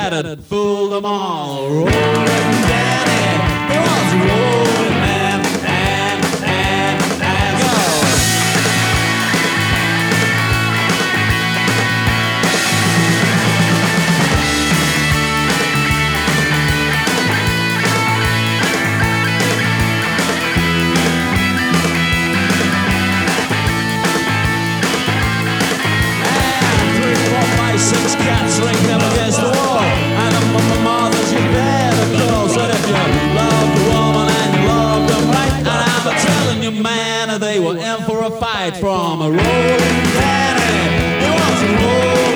that'd fool them all. Rolling Danny, he was a rolling man, and go. Six cats linked them against the wall, and a mother's you better go. Said if you loved a woman and you loved them right, and I'm telling you, man, they were in for a fight from a rolling Danny. He was a rolling